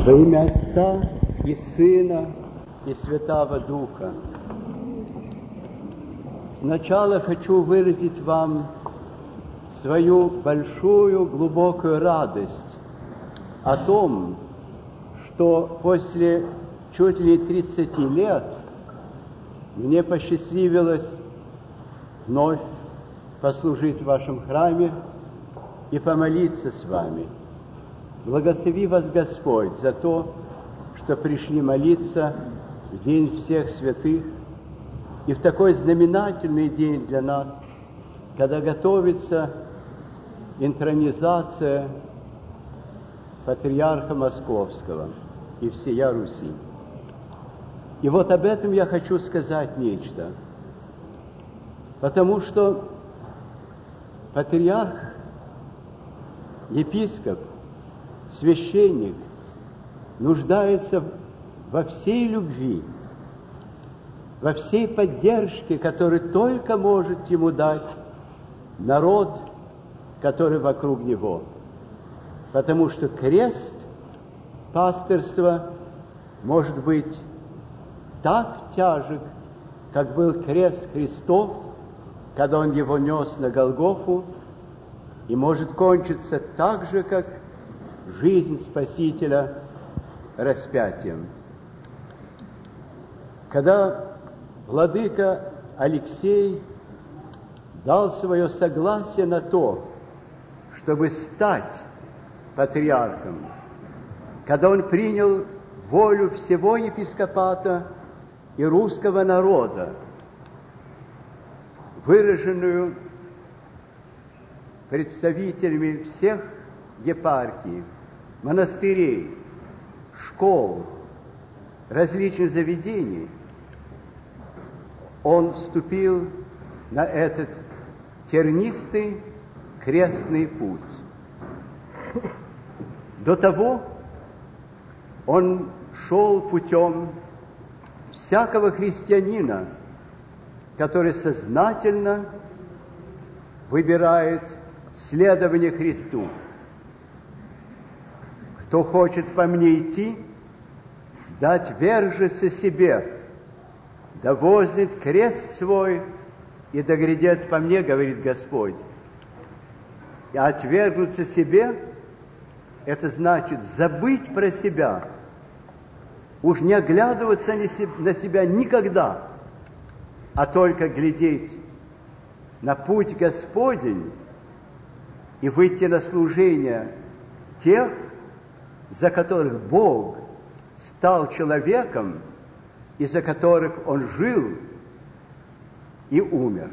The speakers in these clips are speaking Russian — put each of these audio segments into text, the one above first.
Во имя Отца и Сына и Святого Духа. Сначала хочу выразить вам свою большую, глубокую радость о том, что после чуть ли 30 лет мне посчастливилось вновь послужить в вашем храме и помолиться с вами. Благослови вас Господь за то, что пришли молиться в День всех святых и в такой знаменательный день для нас, когда готовится интронизация Патриарха Московского и всея Руси. И вот об этом я хочу сказать нечто, потому что патриарх, епископ, священник нуждается во всей любви, во всей поддержке, которую только может ему дать народ, который вокруг него. Потому что крест пастырства может быть так тяжек, как был крест Христов, когда Он его нес на Голгофу, и может кончиться так же, как жизнь Спасителя распятием. Когда владыка Алексей дал свое согласие на то, чтобы стать патриархом, когда он принял волю всего епископата и русского народа, выраженную представителями всех епархий, монастырей, школ, различных заведений, он вступил на этот тернистый крестный путь. До того он шел путем всякого христианина, который сознательно выбирает следование Христу. Кто хочет по мне идти, да отвержется себе, да возьмет крест свой и да грядет по мне, говорит Господь. И отвергнуться себе, это значит забыть про себя, уж не оглядываться на себя никогда, а только глядеть на путь Господень и выйти на служение тех, за которых Бог стал человеком и за которых Он жил и умер.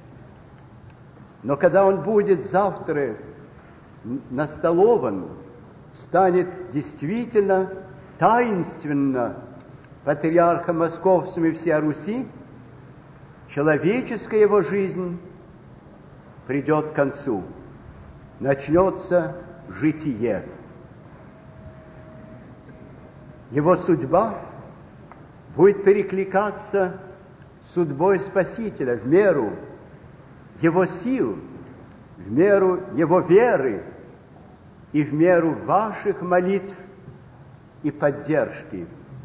Но когда он будет завтра настолован, станет действительно таинственно патриархом Московским и всей Руси, человеческая его жизнь придет к концу, начнется житие. Его судьба будет перекликаться с судьбой Спасителя в меру его сил, в меру его веры и в меру ваших молитв и поддержки.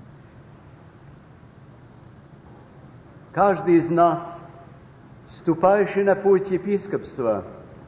Каждый из нас, вступающий на путь епископства,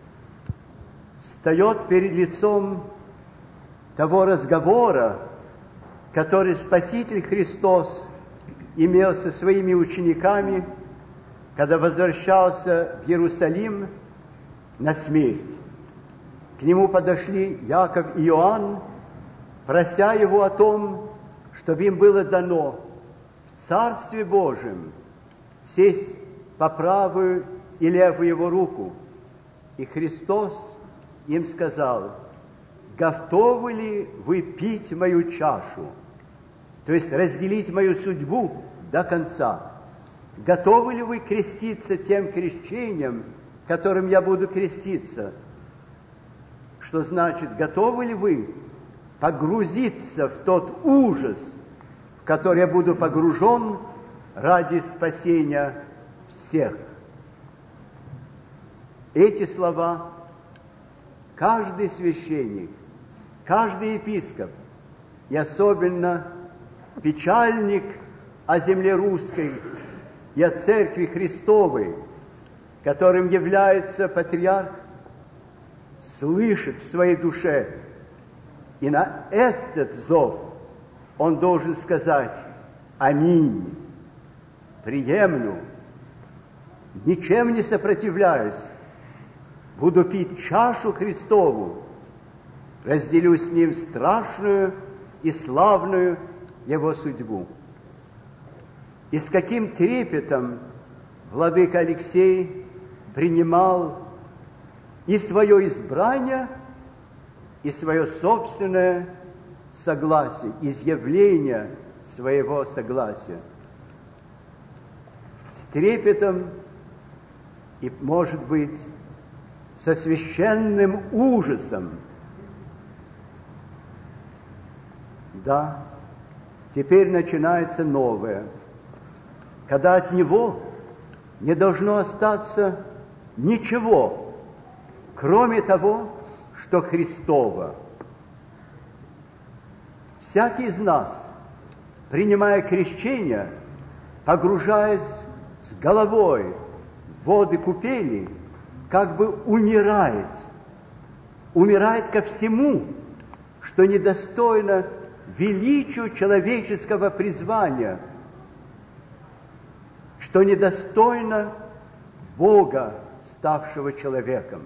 встает перед лицом того разговора, который Спаситель Христос имел со своими учениками, когда возвращался в Иерусалим на смерть. К нему подошли Яков и Иоанн, прося его о том, чтобы им было дано в Царстве Божьем сесть по правую и левую его руку. И Христос им сказал: готовы ли вы пить мою чашу, то есть разделить мою судьбу до конца? Готовы ли вы креститься тем крещением, которым я буду креститься? Что значит, готовы ли вы погрузиться в тот ужас, в который я буду погружен ради спасения всех? Эти слова каждый священник, каждый епископ и особенно печальник о земле русской и о Церкви Христовой, которым является патриарх, слышит в своей душе, и на этот зов он должен сказать: «Аминь, приемлю, ничем не сопротивляюсь, буду пить чашу Христову, разделю с ним страшную и славную его судьбу». И с каким трепетом владыка Алексей принимал и свое избрание, и свое собственное согласие, изъявление своего согласия. С трепетом и, может быть, со священным ужасом. Да, теперь начинается новое, когда от него не должно остаться ничего, кроме того, что Христово. Всякий из нас, принимая крещение, погружаясь с головой в воды купели, как бы умирает ко всему, что недостойно величию человеческого призвания, что недостойно Бога, ставшего человеком.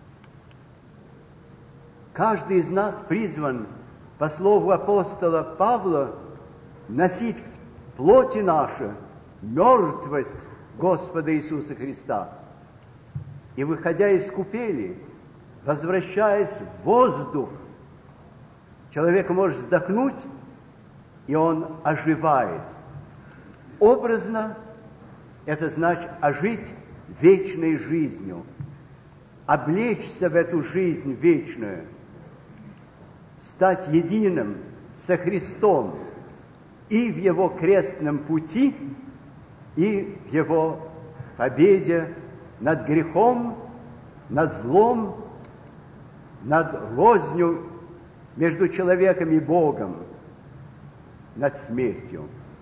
Каждый из нас призван, по слову апостола Павла, носить в плоти нашей мертвость Господа Иисуса Христа. И, выходя из купели, возвращаясь в воздух, человек может вздохнуть, и он оживает. Образно это значит ожить вечной жизнью, облечься в эту жизнь вечную, стать единым со Христом и в Его крестном пути, и в Его победе над грехом, над злом, над рознью между человеком и Богом, над смертью.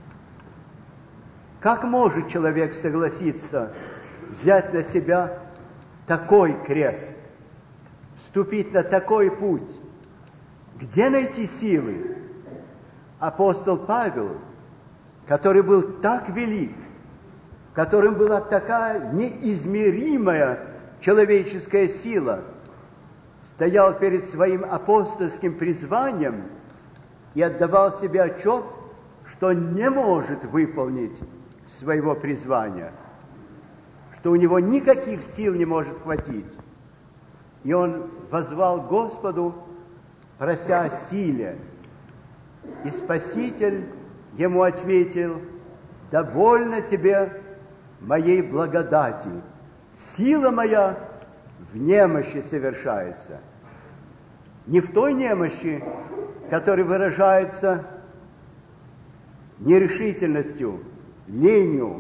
Как может человек согласиться взять на себя такой крест, вступить на такой путь? Где найти силы? Апостол Павел, который был так велик, в котором была такая неизмеримая человеческая сила, стоял перед своим апостольским призванием и отдавал себе отчет, что не может выполнить своего призвания, что у него никаких сил не может хватить. И он воззвал к Господу, прося о силе. И Спаситель ему ответил: «Довольно тебе моей благодати, сила моя в немощи совершается». Не в той немощи, которая выражается нерешительностью, ленью,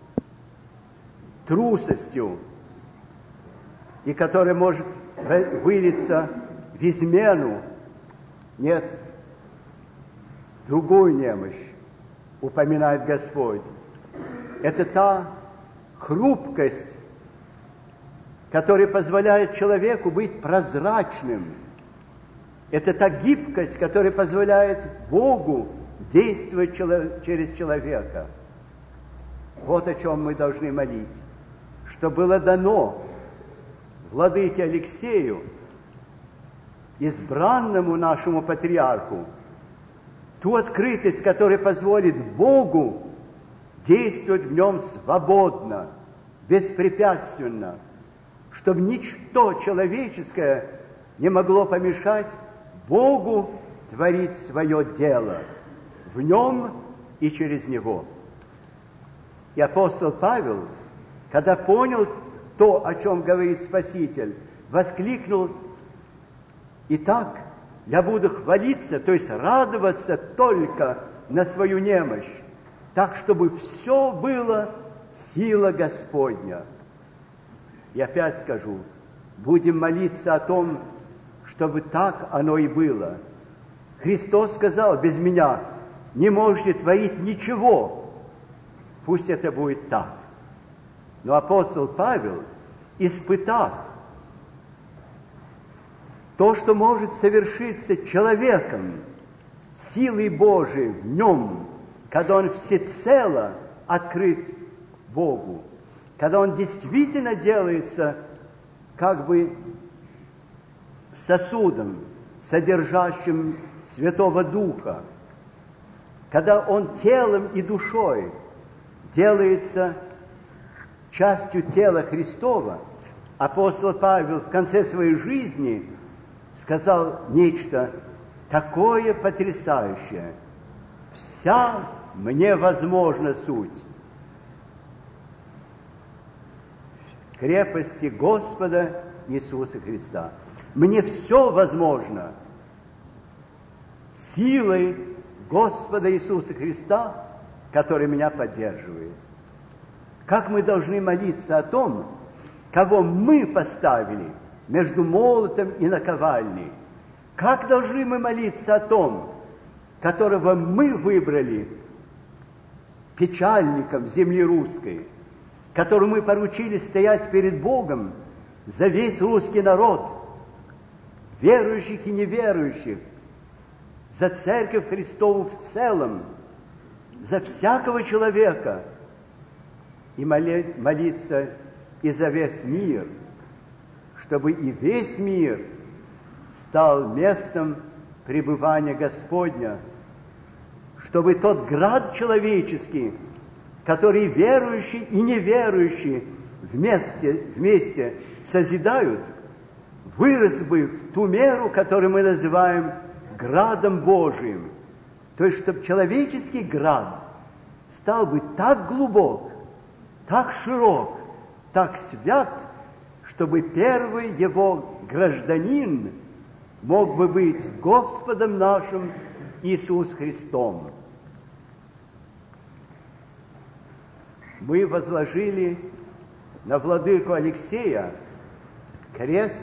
трусостью, и которая может вылиться в измену. Нет, другую немощь упоминает Господь. Это та хрупкость, которая позволяет человеку быть прозрачным. Это та гибкость, которая позволяет Богу действовать через человека. Вот о чем мы должны молить. Что было дано владыке Алексею, избранному нашему патриарху, ту открытость, которая позволит Богу действовать в нем свободно, беспрепятственно, чтобы ничто человеческое не могло помешать Богу творить свое дело в нем и через него. И апостол Павел, когда понял то, о чем говорит Спаситель, воскликнул: «Итак, я буду хвалиться, то есть радоваться только на свою немощь, так, чтобы все было сила Господня». И опять скажу, будем молиться о том, чтобы так оно и было. Христос сказал: без меня не можете творить ничего. Пусть это будет так. Но апостол Павел, испытав то, что может совершиться человеком, силой Божией в нем, когда он всецело открыт Богу, когда он действительно делается как бы сосудом, содержащим Святого Духа, когда он телом и душой делается частью тела Христова, апостол Павел в конце своей жизни сказал нечто такое потрясающее: «Вся мне возможна суть в крепости Господа Иисуса Христа». Мне все возможно силой Господа Иисуса Христа, который меня поддерживает. Как мы должны молиться о том, кого мы поставили между молотом и наковальней? Как должны мы молиться о том, которого мы выбрали печальником земли русской, которому мы поручили стоять перед Богом за весь русский народ, верующих и неверующих, за Церковь Христову в целом, за всякого человека, и молиться и за весь мир, чтобы и весь мир стал местом пребывания Господня, чтобы тот град человеческий, который верующие и неверующие вместе созидают, вырос бы в ту меру, которую мы называем градом Божиим. То есть, чтобы человеческий град стал бы так глубок, так широк, так свят, чтобы первый его гражданин мог бы быть Господом нашим Иисус Христом. Мы возложили на владыку Алексея крест.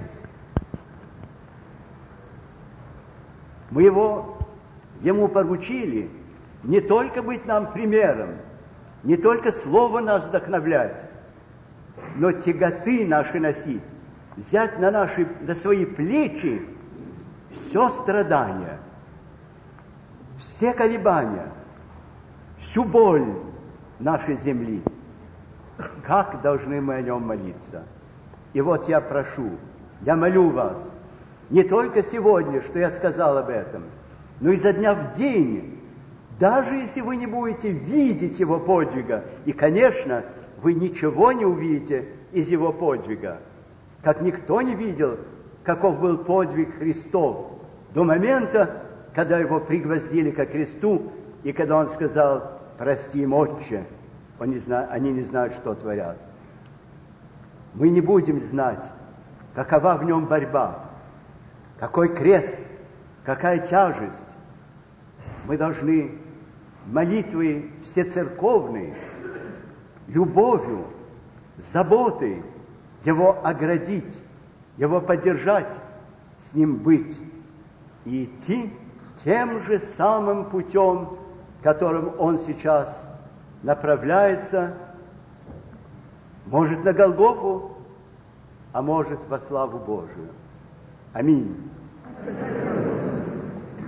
Мы ему поручили не только быть нам примером, не только слово нас вдохновлять, но тяготы наши носить, взять на свои плечи все страдания, все колебания, всю боль нашей земли. Как должны мы о нем молиться? И вот я прошу, я молю вас, не только сегодня, что я сказал об этом, но изо дня в день, даже если вы не будете видеть его подвига, и, конечно, вы ничего не увидите из его подвига, как никто не видел, каков был подвиг Христов до момента, когда его пригвоздили ко кресту, и когда он сказал: «Прости им, Отче, они не знают, что творят». Мы не будем знать, какова в нем борьба, какой крест, какая тяжесть. Мы должны молитвой всецерковной, любовью, заботой его оградить, его поддержать, с ним быть и идти тем же самым путем, которым он сейчас направляется, может, на Голгофу, а может, во славу Божию. Аминь.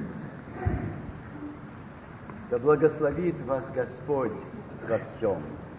Да благословит вас Господь во всем.